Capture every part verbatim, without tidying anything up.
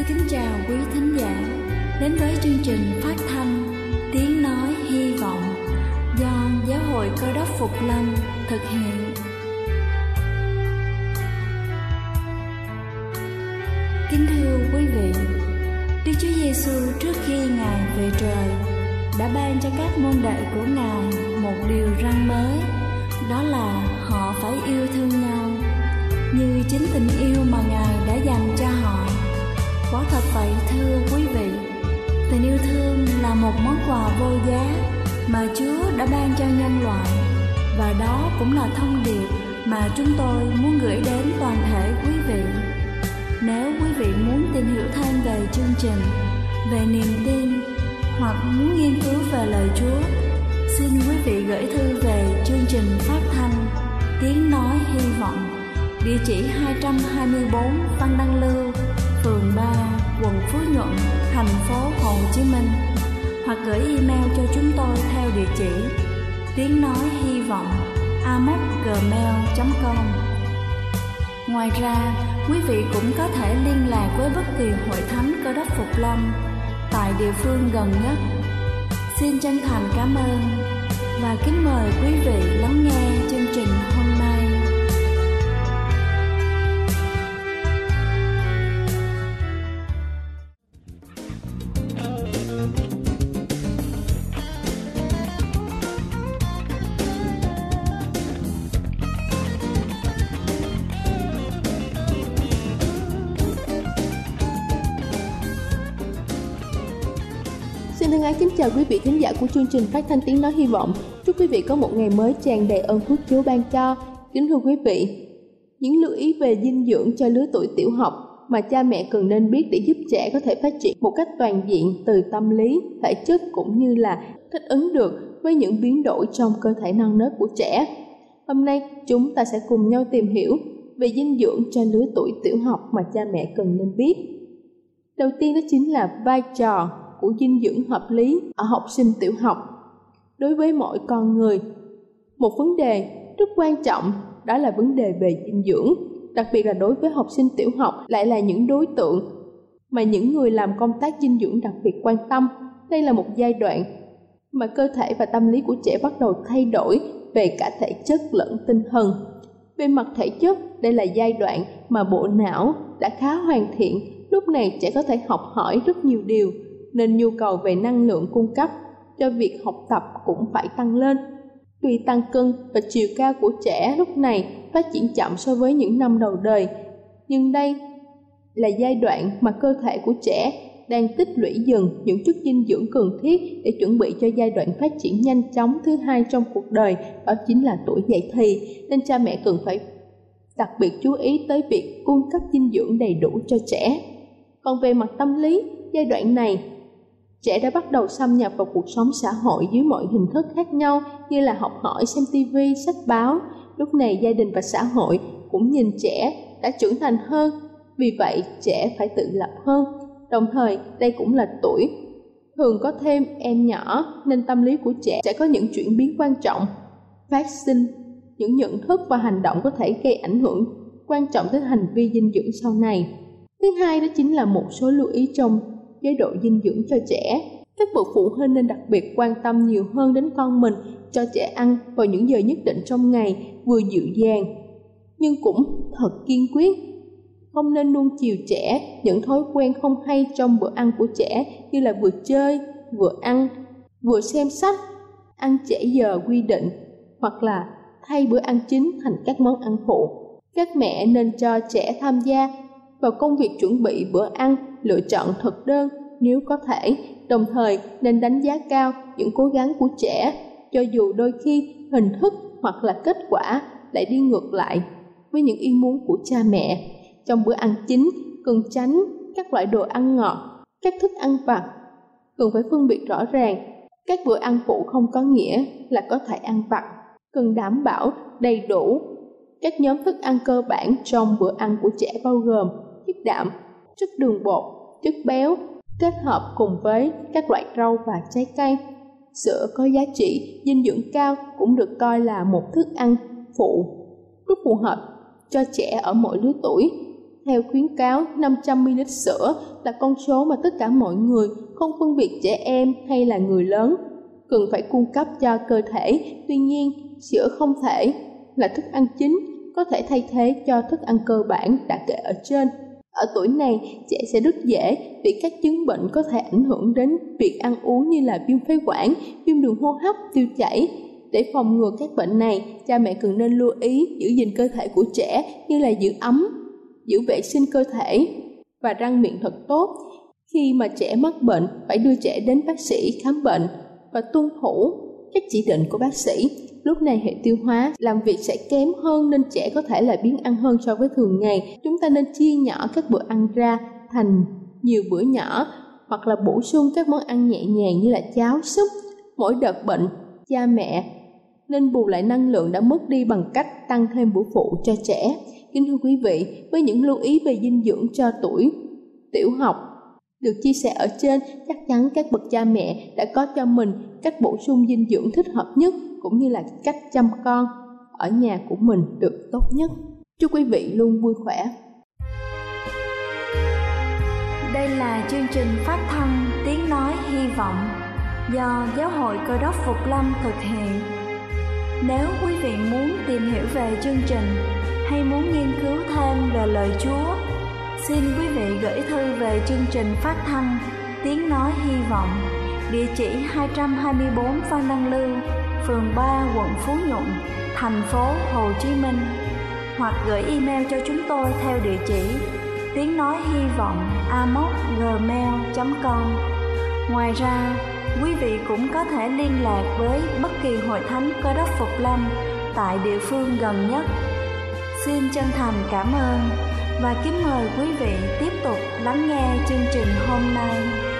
kính chào quý thính giả đến với chương trình phát thanh Tiếng Nói Hy Vọng do Giáo hội Cơ Đốc Phục Lâm thực hiện. Kính thưa quý vị, Đức Chúa Giêsu trước khi Ngài về trời đã ban cho các môn đệ của Ngài một điều răn mới, đó là họ phải yêu thương nhau như chính tình yêu mà Ngài đã dành cho họ. Quả thật vậy thưa quý vị, tình yêu thương là một món quà vô giá mà Chúa đã ban cho nhân loại, và đó cũng là thông điệp mà chúng tôi muốn gửi đến toàn thể quý vị. Nếu quý vị muốn tìm hiểu thêm về chương trình, về niềm tin hoặc muốn nghiên cứu về lời Chúa, xin quý vị gửi thư về chương trình phát thanh Tiếng Nói Hy Vọng, địa chỉ hai trăm hai mươi bốn Văn Đăng Lưu, phường ba, quận Phú Nhuận, thành phố Hồ Chí Minh, hoặc gửi email cho chúng tôi theo địa chỉ tiếng nói hy vọng a m o c gmail chấm com. Ngoài ra, quý vị cũng có thể liên lạc với bất kỳ hội thánh Cơ Đốc Phục Lâm tại địa phương gần nhất. Xin chân thành cảm ơn và kính mời quý vị lắng nghe chương trình hôm nay. Xin thân ái kính chào quý vị thính giả của chương trình phát thanh Tiếng Nói Hy Vọng. Chúc quý vị có một ngày mới tràn đầy ơn phước Chúa ban cho. Kính thưa quý vị, những lưu ý về dinh dưỡng cho lứa tuổi tiểu học mà cha mẹ cần nên biết để giúp trẻ có thể phát triển một cách toàn diện từ tâm lý, thể chất cũng như là thích ứng được với những biến đổi trong cơ thể non nớt của trẻ. Hôm nay chúng ta sẽ cùng nhau tìm hiểu về dinh dưỡng cho lứa tuổi tiểu học mà cha mẹ cần nên biết. Đầu tiên đó chính là vai trò của dinh dưỡng hợp lý ở học sinh tiểu học. Đối với mỗi con người, một vấn đề rất quan trọng đó là vấn đề về dinh dưỡng, đặc biệt là đối với học sinh tiểu học lại là những đối tượng mà những người làm công tác dinh dưỡng đặc biệt quan tâm. Đây là một giai đoạn mà cơ thể và tâm lý của trẻ bắt đầu thay đổi về cả thể chất lẫn tinh thần. Về mặt thể chất, đây là giai đoạn mà bộ não đã khá hoàn thiện. Lúc này trẻ có thể học hỏi rất nhiều điều, nên nhu cầu về năng lượng cung cấp cho việc học tập cũng phải tăng lên. Tuy tăng cân và chiều cao của trẻ lúc này phát triển chậm so với những năm đầu đời, nhưng đây là giai đoạn mà cơ thể của trẻ đang tích lũy dần những chất dinh dưỡng cần thiết để chuẩn bị cho giai đoạn phát triển nhanh chóng thứ hai trong cuộc đời, đó chính là tuổi dậy thì. Nên cha mẹ cần phải đặc biệt chú ý tới việc cung cấp dinh dưỡng đầy đủ cho trẻ. Còn về mặt tâm lý, giai đoạn này trẻ đã bắt đầu xâm nhập vào cuộc sống xã hội dưới mọi hình thức khác nhau như là học hỏi, xem tivi, sách báo. Lúc này gia đình và xã hội cũng nhìn trẻ đã trưởng thành hơn, vì vậy trẻ phải tự lập hơn. Đồng thời đây cũng là tuổi thường có thêm em nhỏ, nên tâm lý của trẻ sẽ có những chuyển biến quan trọng, phát sinh những nhận thức và hành động có thể gây ảnh hưởng quan trọng tới hành vi dinh dưỡng sau này. Thứ hai đó chính là một số lưu ý trong chế độ dinh dưỡng cho trẻ. Các bậc phụ huynh nên đặc biệt quan tâm nhiều hơn đến con mình, cho trẻ ăn vào những giờ nhất định trong ngày, vừa dịu dàng nhưng cũng thật kiên quyết. Không nên nuông chiều trẻ những thói quen không hay trong bữa ăn của trẻ, như là vừa chơi, vừa ăn, vừa xem sách, ăn trễ giờ quy định, hoặc là thay bữa ăn chính thành các món ăn phụ. Các mẹ nên cho trẻ tham gia vào công việc chuẩn bị bữa ăn, lựa chọn thực đơn nếu có thể, đồng thời nên đánh giá cao những cố gắng của trẻ, cho dù đôi khi hình thức hoặc là kết quả lại đi ngược lại với những ý muốn của cha mẹ. Trong bữa ăn chính, cần tránh các loại đồ ăn ngọt, các thức ăn vặt. Cần phải phân biệt rõ ràng, các bữa ăn phụ không có nghĩa là có thể ăn vặt. Cần đảm bảo đầy đủ các nhóm thức ăn cơ bản trong bữa ăn của trẻ, bao gồm chất đạm, chất đường bột, chất béo, kết hợp cùng với các loại rau và trái cây. Sữa có giá trị dinh dưỡng cao cũng được coi là một thức ăn phụ rất phù hợp cho trẻ ở mọi lứa tuổi. Theo khuyến cáo, năm trăm mi li lít sữa là con số mà tất cả mọi người, không phân biệt trẻ em hay là người lớn, cần phải cung cấp cho cơ thể. Tuy nhiên, sữa không thể là thức ăn chính, có thể thay thế cho thức ăn cơ bản đã kể ở trên. Ở tuổi này, trẻ sẽ rất dễ bị các chứng bệnh có thể ảnh hưởng đến việc ăn uống như là viêm phế quản, viêm đường hô hấp, tiêu chảy. Để phòng ngừa các bệnh này, cha mẹ cần nên lưu ý giữ gìn cơ thể của trẻ như là giữ ấm, giữ vệ sinh cơ thể và răng miệng thật tốt. Khi mà trẻ mắc bệnh, phải đưa trẻ đến bác sĩ khám bệnh và tuân thủ các chỉ định của bác sĩ. Lúc này hệ tiêu hóa làm việc sẽ kém hơn nên trẻ có thể là biếng ăn hơn so với thường ngày. Chúng ta nên chia nhỏ các bữa ăn ra thành nhiều bữa nhỏ hoặc là bổ sung các món ăn nhẹ nhàng như là cháo, súp. Mỗi đợt bệnh, cha mẹ nên bù lại năng lượng đã mất đi bằng cách tăng thêm bữa phụ cho trẻ. Kính thưa quý vị, với những lưu ý về dinh dưỡng cho tuổi tiểu học được chia sẻ ở trên, chắc chắn các bậc cha mẹ đã có cho mình cách bổ sung dinh dưỡng thích hợp nhất, cũng như là cách chăm con ở nhà của mình được tốt nhất. Chúc quý vị luôn vui khỏe. Đây là chương trình phát thanh Tiếng Nói Hy Vọng do Giáo hội Cơ đốc Phục Lâm thực hiện. Nếu quý vị muốn tìm hiểu về chương trình hay muốn nghiên cứu thêm về lời Chúa, xin quý vị gửi thư về chương trình phát thanh Tiếng Nói Hy Vọng, địa chỉ hai trăm hai mươi bốn Phan Đăng Lưu, phường ba, quận Phú Nhuận, thành phố Hồ Chí Minh, hoặc gửi email cho chúng tôi theo địa chỉ tiếng nói hy vọng a m o c gmail chấm com. Ngoài ra, quý vị cũng có thể liên lạc với bất kỳ hội thánh Cơ đốc Phục Lâm tại địa phương gần nhất. Xin chân thành cảm ơn và kính mời quý vị tiếp tục lắng nghe chương trình hôm nay.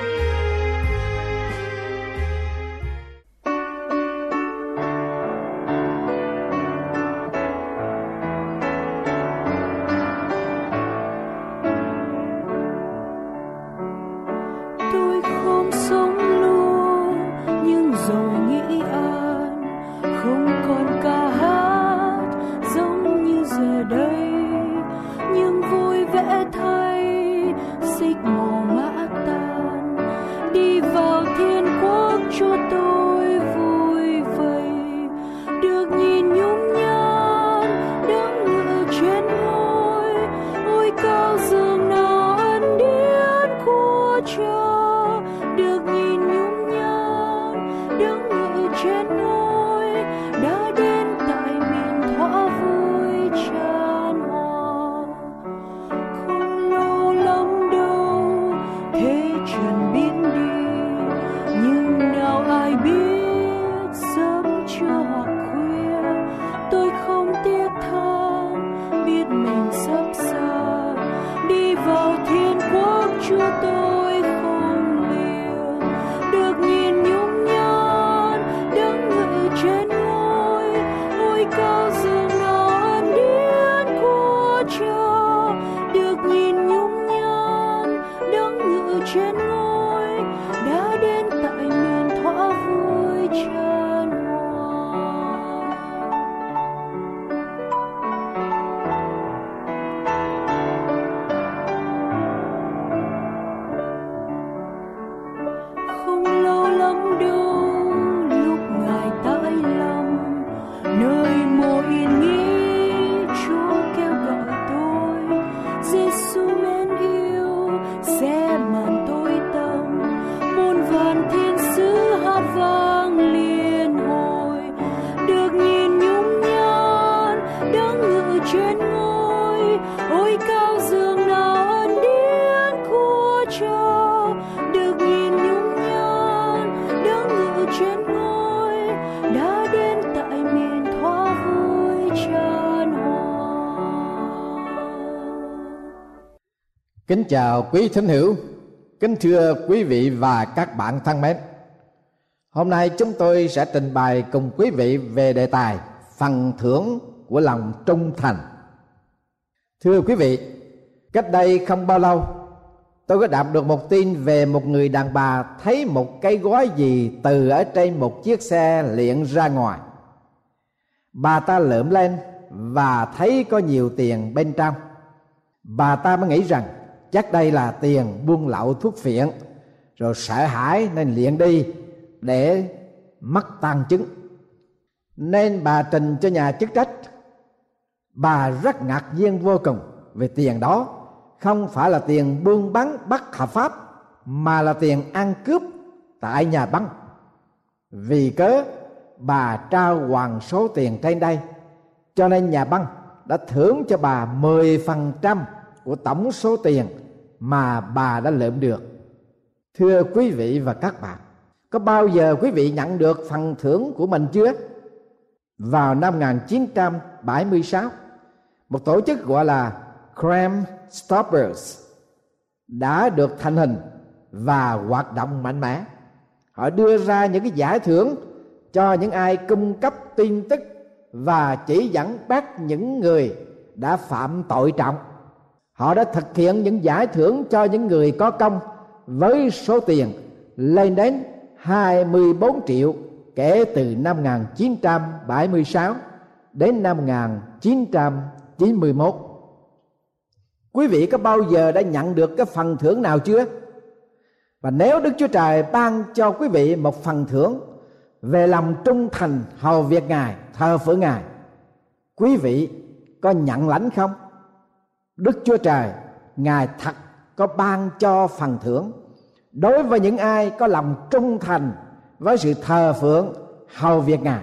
Kính chào quý thính hữu, kính thưa quý vị và các bạn thân mến. Hôm nay chúng tôi sẽ trình bày cùng quý vị về đề tài phần thưởng của lòng trung thành. Thưa quý vị, cách đây không bao lâu, tôi có đọc được một tin về một người đàn bà thấy một cái gói gì từ ở trên một chiếc xe liệng ra ngoài. Bà ta lượm lên và thấy có nhiều tiền bên trong. Bà ta mới nghĩ rằng chắc đây là tiền buôn lậu thuốc phiện, rồi sợ hãi nên liệng đi để mất tang chứng. Nên bà trình cho nhà chức trách. Bà rất ngạc nhiên vô cùng vì tiền đó không phải là tiền buôn bán bất hợp pháp, mà là tiền ăn cướp tại nhà băng. Vì cớ bà trao hoàn số tiền trên đây, cho nên nhà băng đã thưởng cho bà mười phần trăm của tổng số tiền mà bà đã lượm được. Thưa quý vị và các bạn, có bao giờ quý vị nhận được phần thưởng của mình chưa? Vào năm một nghìn chín trăm bảy mươi sáu, một tổ chức gọi là Crime Stoppers đã được thành hình và hoạt động mạnh mẽ. Họ đưa ra những cái giải thưởng cho những ai cung cấp tin tức và chỉ dẫn bắt những người đã phạm tội trọng. Họ đã thực hiện những giải thưởng cho những người có công với số tiền lên đến hai mươi bốn triệu kể từ năm một nghìn chín trăm bảy mươi sáu đến năm một nghìn chín trăm chín mươi mốt. Quý vị có bao giờ đã nhận được cái phần thưởng nào chưa? Và nếu Đức Chúa Trời ban cho quý vị một phần thưởng về lòng trung thành hầu việc Ngài, thờ phượng Ngài, quý vị có nhận lãnh không? Đức Chúa Trời Ngài thật có ban cho phần thưởng đối với những ai có lòng trung thành với sự thờ phượng hầu việc Ngài.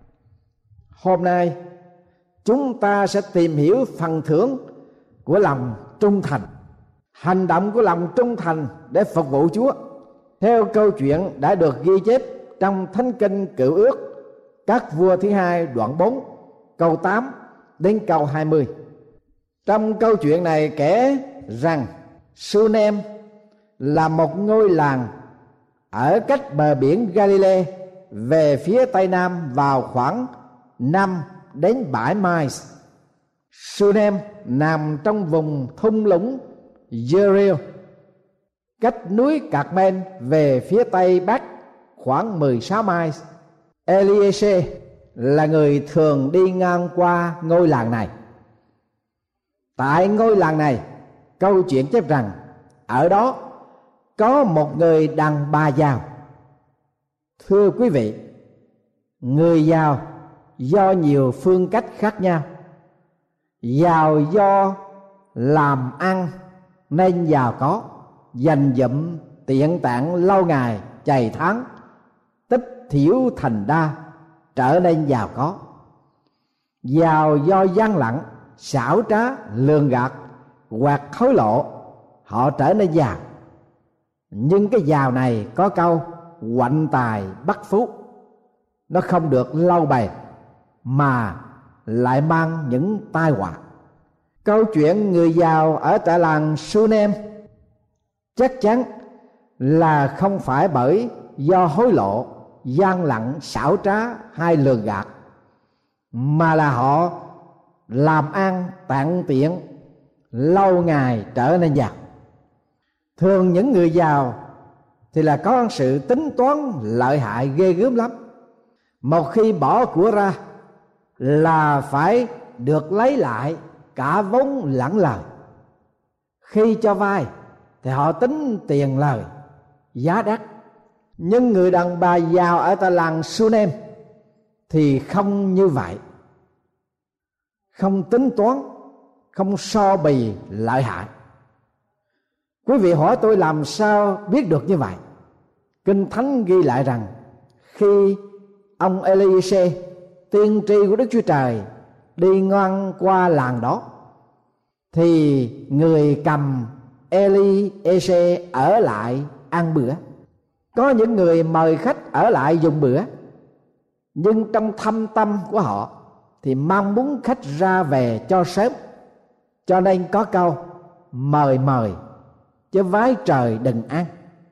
Hôm nay chúng ta sẽ tìm hiểu phần thưởng của lòng trung thành, hành động của lòng trung thành để phục vụ Chúa, theo câu chuyện đã được ghi chép trong Thánh Kinh Cựu Ước, Các Vua thứ hai đoạn bốn câu tám đến câu hai mươi. Trong câu chuyện này kể rằng Sunem là một ngôi làng ở cách bờ biển Galilee về phía tây nam vào khoảng năm đến bảy miles. Sunem nằm trong vùng thung lũng Jericho, cách núi Carmel về phía tây bắc khoảng mười sáu miles. Eliezer là người thường đi ngang qua ngôi làng này. Tại ngôi làng này, câu chuyện chép rằng ở đó có một người đàn bà giàu. Thưa quý vị, người giàu do nhiều phương cách khác nhau. Giàu do làm ăn nên giàu có, dành dụm tiện tạng lâu ngày chày tháng, tích thiểu thành đa trở nên giàu có. Giàu do gian lận, xảo trá, lường gạt hoặc hối lộ, họ trở nên giàu. Nhưng cái giàu này có câu hoạnh tài bất phú, nó không được lâu bền mà lại mang những tai họa. Câu chuyện người giàu ở tại làng Sunem chắc chắn là không phải bởi do hối lộ, gian lận, xảo trá hay lường gạt, mà là họ làm ăn tạng tiện lâu ngày trở nên giàu. Thường những người giàu thì là có sự tính toán lợi hại ghê gớm lắm. Một khi bỏ của ra là phải được lấy lại cả vốn lẫn lời. Khi cho vay thì họ tính tiền lời giá đắt. Nhưng người đàn bà giàu ở tại làng Sunem thì không như vậy, không tính toán, không so bì lợi hại. Quý vị hỏi tôi làm sao biết được như vậy? Kinh Thánh ghi lại rằng khi ông Eliezer, tiên tri của Đức Chúa Trời, đi ngang qua làng đó, thì người cầm Eliezer ở lại ăn bữa. Có những người mời khách ở lại dùng bữa, nhưng trong thâm tâm của họ thì mong muốn khách ra về cho sớm, cho nên có câu mời mời chứ vái trời đừng ăn.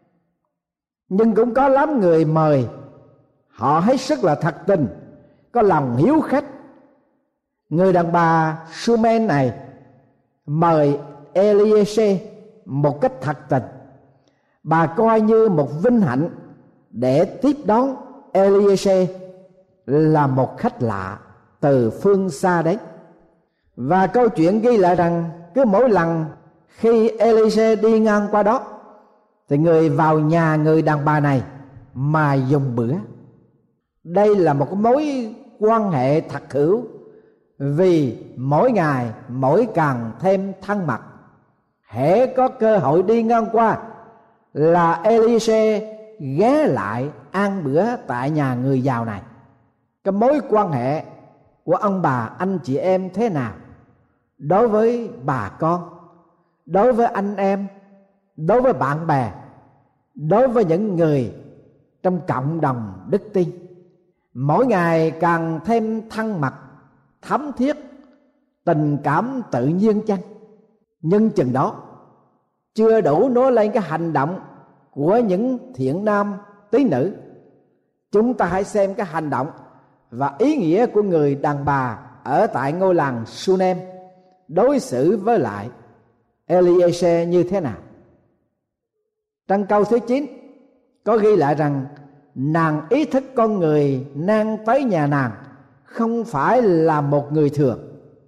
Nhưng cũng có lắm người mời, họ hết sức là thật tình, có lòng hiếu khách. Người đàn bà Sumen này mời Eliezer một cách thật tình. Bà coi như một vinh hạnh để tiếp đón Eliezer là một khách lạ từ phương xa đến. Và câu chuyện ghi lại rằng cứ mỗi lần khi Elise đi ngang qua đó thì người vào nhà người đàn bà này mà dùng bữa. Đây là một mối quan hệ thật hữu, vì mỗi ngày mỗi càng thêm thân mật. Hễ có cơ hội đi ngang qua là Elise ghé lại ăn bữa tại nhà người giàu này. Cái mối quan hệ của ông bà anh chị em thế nào đối với bà con, đối với anh em, đối với bạn bè, đối với những người trong cộng đồng đức tin, mỗi ngày càng thêm thân mật, thấm thiết, tình cảm tự nhiên chăng? Nhưng chừng đó chưa đủ nói lên cái hành động của những thiện nam tí nữ. Chúng ta hãy xem cái hành động và ý nghĩa của người đàn bà ở tại ngôi làng Sunem đối xử với lại Eliezer như thế nào. Trong câu thứ chín có ghi lại rằng nàng ý thức con người đang tới nhà nàng không phải là một người thường.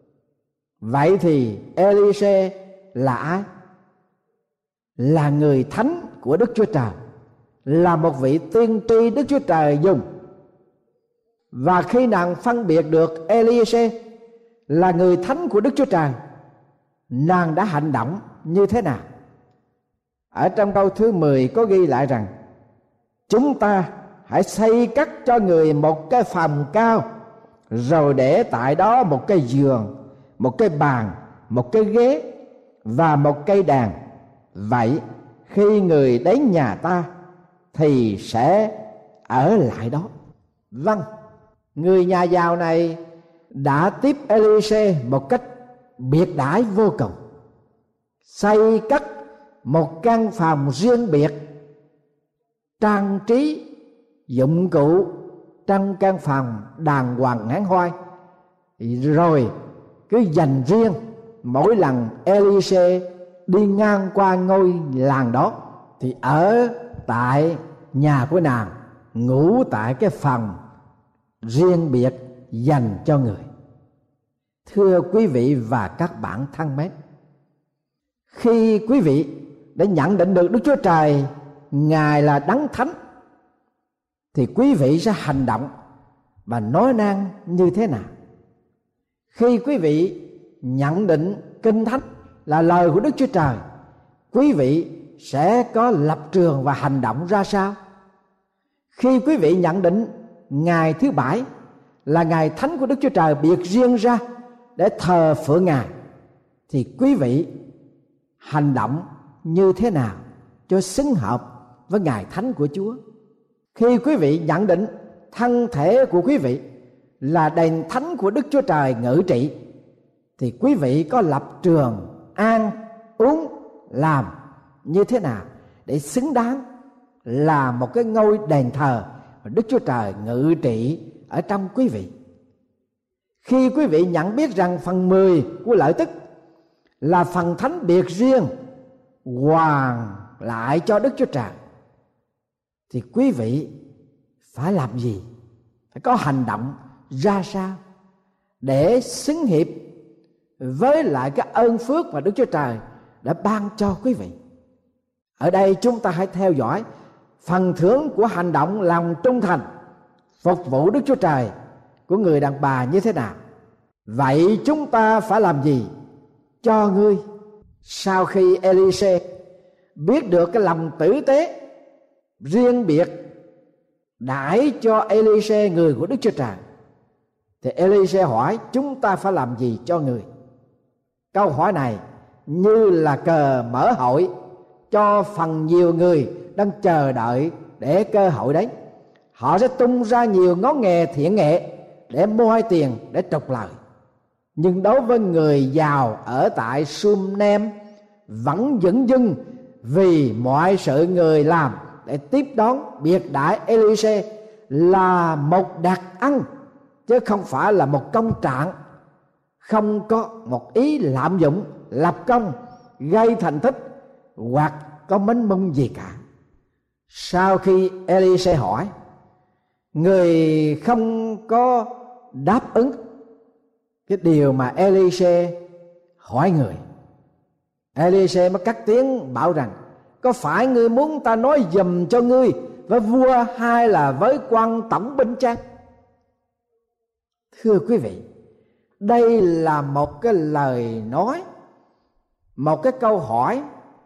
Vậy thì Eliezer là ai? Là người thánh của Đức Chúa Trời, là một vị tiên tri Đức Chúa Trời dùng. Và khi nàng phân biệt được Eliezer là người thánh của Đức Chúa Trời, nàng đã hành động như thế nào? Ở trong câu thứ mười có ghi lại rằng chúng ta hãy xây cất cho người một cái phòng cao, rồi để tại đó một cái giường, một cái bàn, một cái ghế và một cây đàn. Vậy khi người đến nhà ta thì sẽ ở lại đó. Vâng, người nhà giàu này đã tiếp Eliezer một cách biệt đãi vô cùng, xây cất một căn phòng riêng biệt, trang trí dụng cụ trong căn phòng đàng hoàng hẳn hoi, rồi cứ dành riêng mỗi lần Eliezer đi ngang qua ngôi làng đó thì ở tại nhà của nàng, ngủ tại cái phòng riêng biệt dành cho người. Thưa quý vị và các bạn thân mến, khi quý vị đã nhận định được Đức Chúa Trời Ngài là Đấng Thánh thì quý vị sẽ hành động và nói năng như thế nào? Khi quý vị nhận định Kinh Thánh là lời của Đức Chúa Trời, quý vị sẽ có lập trường và hành động ra sao? Khi quý vị nhận định ngày thứ bảy là ngày thánh của Đức Chúa Trời biệt riêng ra để thờ phượng Ngài, thì quý vị hành động như thế nào cho xứng hợp với ngày thánh của Chúa? Khi quý vị nhận định thân thể của quý vị là đền thánh của Đức Chúa Trời ngự trị, thì quý vị có lập trường ăn uống làm như thế nào để xứng đáng là một cái ngôi đền thờ mà Đức Chúa Trời ngự trị ở trong quý vị? Khi quý vị nhận biết rằng phần mười của lợi tức là phần thánh biệt riêng hoàn lại cho Đức Chúa Trời, thì quý vị phải làm gì? Phải có hành động ra sao để xứng hiệp với lại cái ơn phước mà Đức Chúa Trời đã ban cho quý vị? Ở đây chúng ta hãy theo dõi phần thưởng của hành động lòng trung thành phục vụ Đức Chúa Trời của người đàn bà như thế nào. Vậy chúng ta phải làm gì cho ngươi? Sau khi Eliezer biết được cái lòng tử tế riêng biệt đãi cho Eliezer người của Đức Chúa Trời, thì Eliezer hỏi chúng ta phải làm gì cho người? Câu hỏi này như là cờ mở hội cho phần nhiều người đang chờ đợi để cơ hội đến. Họ sẽ tung ra nhiều ngón nghề thiện nghệ để mua tiền để trục lợi. Nhưng đối với người giàu ở tại Sunem vẫn dửng dưng vì mọi sự người làm để tiếp đón biệt đãi Eliezer là một đặc ân, chứ không phải là một công trạng, không có một ý lạm dụng, lập công, gây thành tích hoặc có mến mông gì cả. Sau khi Eliezer hỏi, người không có đáp ứng cái điều mà Elise hỏi người. Elise mới cắt tiếng bảo rằng: có phải ngươi muốn ta nói giùm cho ngươi với vua hay là với quan tổng binh chăng? Thưa quý vị, đây là một cái lời nói, một cái câu hỏi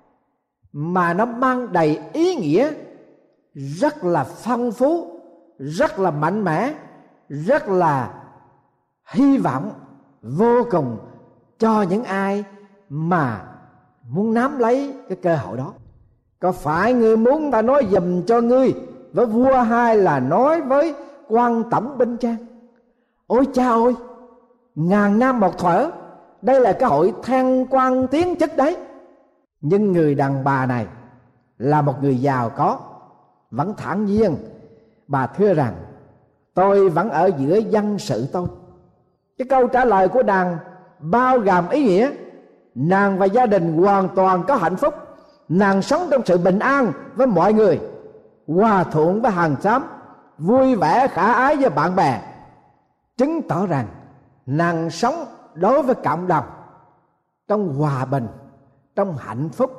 mà nó mang đầy ý nghĩa, rất là phong phú, rất là mạnh mẽ, rất là hy vọng vô cùng cho những ai mà muốn nắm lấy cái cơ hội đó. Có phải ngươi muốn ta nói giùm cho ngươi với vua hay là nói với quan tổng binh chăng? Ôi cha ơi, ngàn năm một thuở, đây là cái hội thăng quan tiến chức đấy. Nhưng người đàn bà này là một người giàu có, vẫn thản nhiên. Bà thưa rằng: tôi vẫn ở giữa dân sự tôi. Cái câu trả lời của nàng bao gồm ý nghĩa nàng và gia đình hoàn toàn có hạnh phúc. Nàng sống trong sự bình an với mọi người, hòa thuận với hàng xóm, vui vẻ khả ái với bạn bè, chứng tỏ rằng nàng sống đối với cộng đồng trong hòa bình, trong hạnh phúc.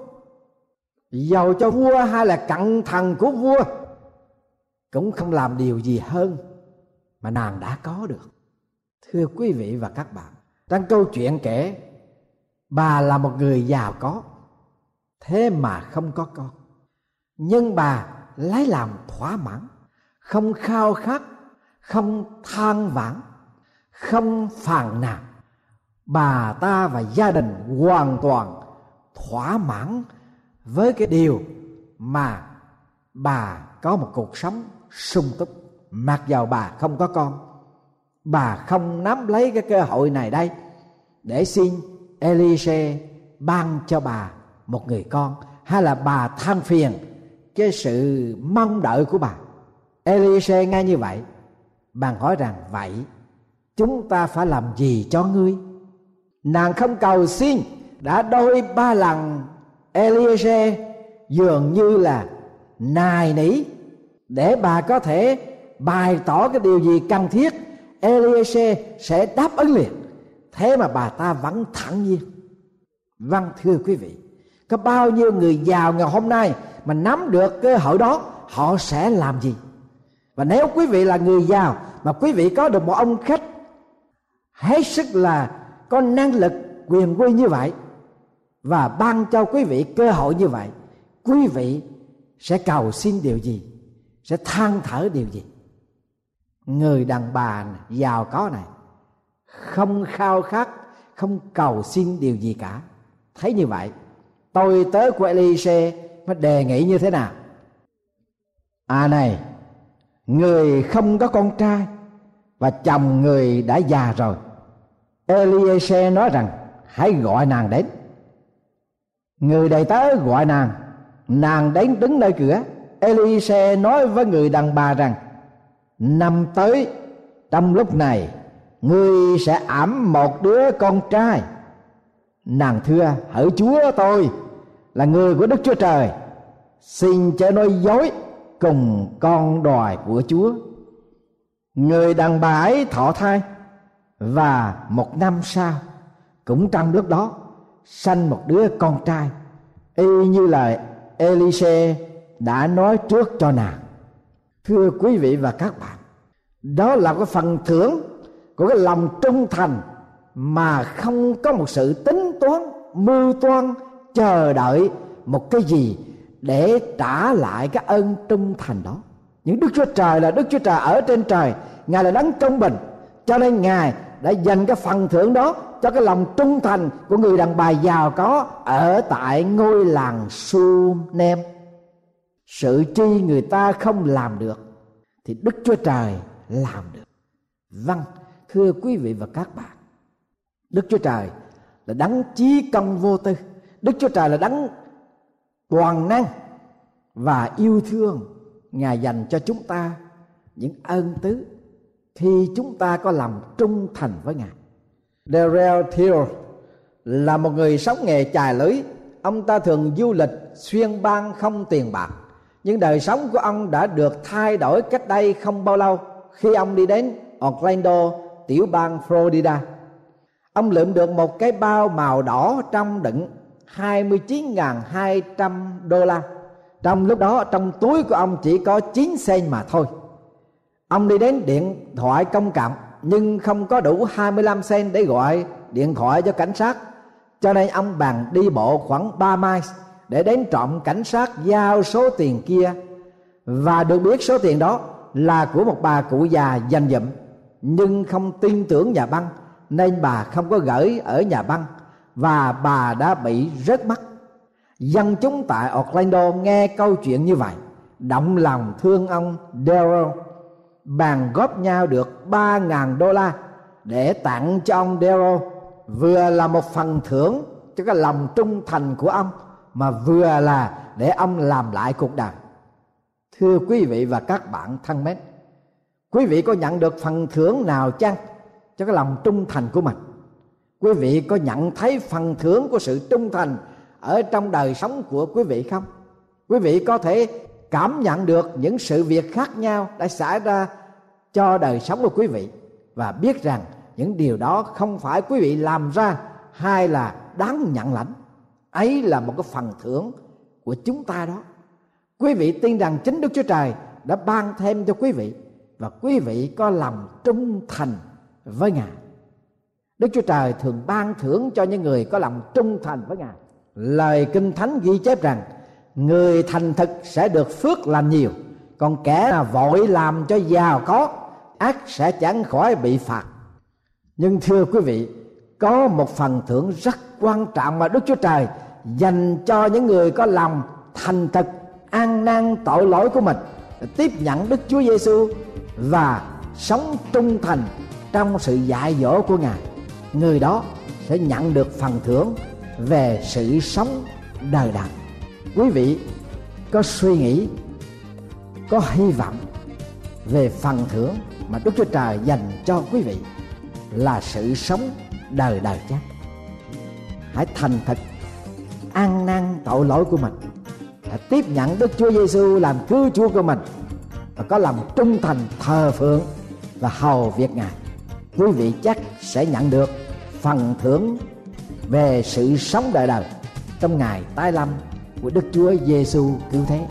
Dầu cho vua hay là cận thần của vua cũng không làm điều gì hơn mà nàng đã có được. Thưa quý vị và các bạn, trong câu chuyện kể, bà là một người giàu có, thế mà không có con. Nhưng bà lấy làm thỏa mãn, không khao khát, không than vãn, không phàn nàn. Bà ta và gia đình hoàn toàn thỏa mãn với cái điều mà bà có một cuộc sống sung túc. Mặc dầu bà không có con, bà không nắm lấy cái cơ hội này đây để xin Elise ban cho bà một người con, hay là bà than phiền cái sự mong đợi của bà. Elise nghe như vậy, bà hỏi rằng: vậy chúng ta phải làm gì cho ngươi? Nàng không cầu xin, đã đôi ba lần Elise dường như là nài nỉ để bà có thể bày tỏ cái điều gì cần thiết, Elise sẽ đáp ứng liền. Thế mà bà ta vẫn thản nhiên. Vâng, thưa quý vị, có bao nhiêu người giàu ngày hôm nay mà nắm được cơ hội đó, họ sẽ làm gì? Và nếu quý vị là người giàu mà quý vị có được một ông khách hết sức là có năng lực, quyền quy như vậy, và ban cho quý vị cơ hội như vậy, quý vị sẽ cầu xin điều gì, sẽ than thở điều gì? Người đàn bà giàu có này không khao khát, không cầu xin điều gì cả. Thấy như vậy, tôi tớ của Elise mới đề nghị như thế nào? À này, người không có con trai và chồng người đã già rồi. Elise nói rằng: hãy gọi nàng đến. Người đầy tớ gọi nàng, nàng đến đứng nơi cửa. Elise nói với người đàn bà rằng: năm tới trong lúc này ngươi sẽ ẵm một đứa con trai. Nàng thưa: hỡi Chúa, tôi là người của Đức Chúa Trời, xin chớ nói dối cùng con đòi của Chúa. Người đàn bà ấy thọ thai, và một năm sau, cũng trong lúc đó, sanh một đứa con trai, y như lời Elise đã nói trước cho nàng. Thưa quý vị và các bạn, đó là cái phần thưởng của cái lòng trung thành mà không có một sự tính toán, mưu toan, chờ đợi một cái gì để trả lại cái ơn trung thành đó. Những Đức Chúa Trời là Đức Chúa Trời ở trên trời, Ngài là đấng công bình, cho nên Ngài đã dành cái phần thưởng đó cho cái lòng trung thành của người đàn bà giàu có ở tại ngôi làng Su-nem. Sự chi người ta không làm được thì Đức Chúa Trời làm được. Vâng, thưa quý vị và các bạn, Đức Chúa Trời là đấng chí công vô tư. Đức Chúa Trời là đấng toàn năng và yêu thương. Ngài dành cho chúng ta những ơn tứ khi chúng ta có lòng trung thành với Ngài. Darrell Thiel là một người sống nghề chài lưới. Ông ta thường du lịch xuyên bang không tiền bạc, nhưng đời sống của ông đã được thay đổi cách đây không bao lâu khi ông đi đến Orlando, tiểu bang Florida. Ông lượm được một cái bao màu đỏ trong đựng hai mươi chín nghìn hai trăm đô la. Trong lúc đó trong túi của ông chỉ có chín sen mà thôi. Ông đi đến điện thoại công cộng nhưng không có đủ hai mươi lăm sen để gọi điện thoại cho cảnh sát, cho nên ông bèn đi bộ khoảng ba mile để đến trộm cảnh sát giao số tiền kia. Và được biết số tiền đó là của một bà cụ già dành dụm, nhưng không tin tưởng nhà băng nên bà không có gửi ở nhà băng và bà đã bị rớt mất. Dân chúng tại Orlando nghe câu chuyện như vậy, động lòng thương ông Darrell, bàn góp nhau được ba nghìn đô la để tặng cho ông Darrell, vừa là một phần thưởng cho cái lòng trung thành của ông, mà vừa là để ông làm lại cuộc đời. Thưa quý vị và các bạn thân mến, quý vị có nhận được phần thưởng nào chăng cho cái lòng trung thành của mình? Quý vị có nhận thấy phần thưởng của sự trung thành ở trong đời sống của quý vị không? Quý vị có thể cảm nhận được những sự việc khác nhau đã xảy ra cho đời sống của quý vị, và biết rằng những điều đó không phải quý vị làm ra hay là đáng nhận lãnh. Ấy là một cái phần thưởng của chúng ta đó. Quý vị tin rằng chính Đức Chúa Trời đã ban thêm cho quý vị, và quý vị có lòng trung thành với Ngài. Đức Chúa Trời thường ban thưởng cho những người có lòng trung thành với Ngài. Lời Kinh Thánh ghi chép rằng người thành thực sẽ được phước lành nhiều, còn kẻ là vội làm cho giàu có ắt sẽ chẳng khỏi bị phạt. Nhưng thưa quý vị, có một phần thưởng rất quan trọng mà Đức Chúa Trời dành cho những người có lòng thành thực, ăn năn tội lỗi của mình, tiếp nhận Đức Chúa Giêsu và sống trung thành trong sự dạy dỗ của Ngài. Người đó sẽ nhận được phần thưởng về sự sống đời đời. Quý vị có suy nghĩ, có hy vọng về phần thưởng mà Đức Chúa Trời dành cho quý vị là sự sống đời đời chăng? Hãy thành thật ăn năn tội lỗi của mình, hãy tiếp nhận Đức Chúa Giêsu làm cứu Chúa của mình, và có lòng trung thành thờ phượng và hầu việc Ngài. Quý vị chắc sẽ nhận được phần thưởng về sự sống đời đời trong ngày tái lâm của Đức Chúa Giêsu cứu thế.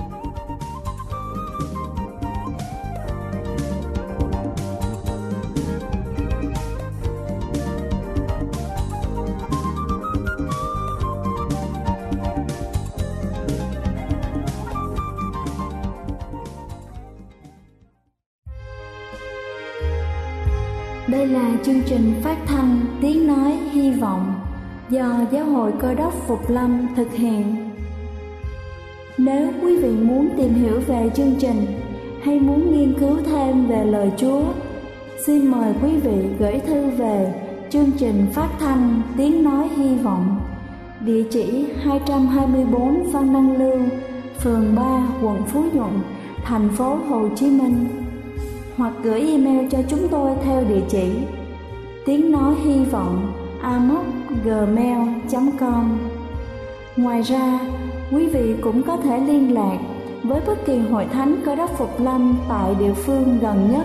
Đây là chương trình phát thanh Tiếng Nói Hy Vọng do Giáo hội Cơ đốc Phục Lâm thực hiện. Nếu quý vị muốn tìm hiểu về chương trình hay muốn nghiên cứu thêm về lời Chúa, xin mời quý vị gửi thư về chương trình phát thanh Tiếng Nói Hy Vọng, địa chỉ hai trăm hai mươi bốn Phan Đăng Lưu, phường ba, quận Phú Nhuận, thành phố Hồ Chí Minh, hoặc gửi email cho chúng tôi theo địa chỉ tiếng nói hy vọng a m o c gmail chấm com. Ngoài ra, quý vị cũng có thể liên lạc với bất kỳ hội thánh Cơ đốc Phục Lâm tại địa phương gần nhất.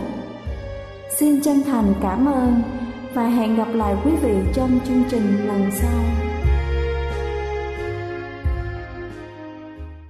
Xin chân thành cảm ơn và hẹn gặp lại quý vị trong chương trình lần sau.